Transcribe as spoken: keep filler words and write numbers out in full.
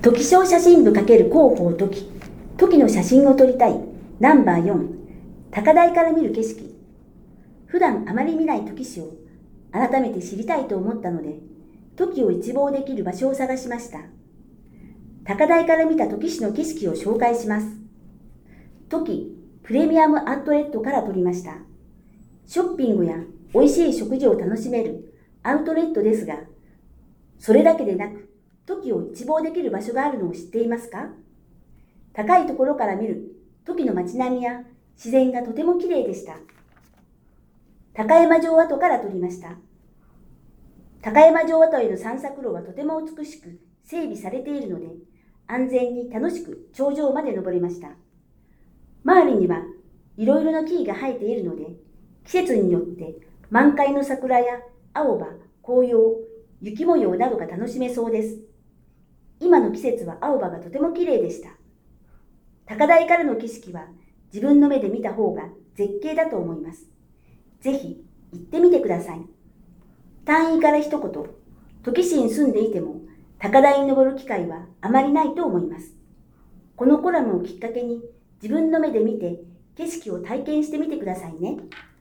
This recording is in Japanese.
トキショー写真部×広報トキ。トキの写真を撮りたい。ナンバーよん。高台から見る景色。普段あまり見ないトキ市を改めて知りたいと思ったので、トキを一望できる場所を探しました。高台から見たトキ市の景色を紹介します。トキプレミアムアウトレットから撮りました。ショッピングや美味しい食事を楽しめるアウトレットですが、それだけでなく、トキを一望できる場所があるのを知っていますか？高いところから見るトキの街並みや自然がとても綺麗でした。高山城跡から撮りました。高山城跡への散策路はとても美しく整備されているので、安全に楽しく頂上まで登れました。周りにはいろいろな木々が生えているので、季節によって満開の桜や青葉、紅葉、雪模様などが楽しめそうです。今の季節は青葉がとても綺麗でした。高台からの景色は自分の目で見た方が絶景だと思います。ぜひ行ってみてください。単位から一言、トキ市に住んでいても高台に登る機会はあまりないと思います。このコラムをきっかけに自分の目で見て景色を体験してみてくださいね。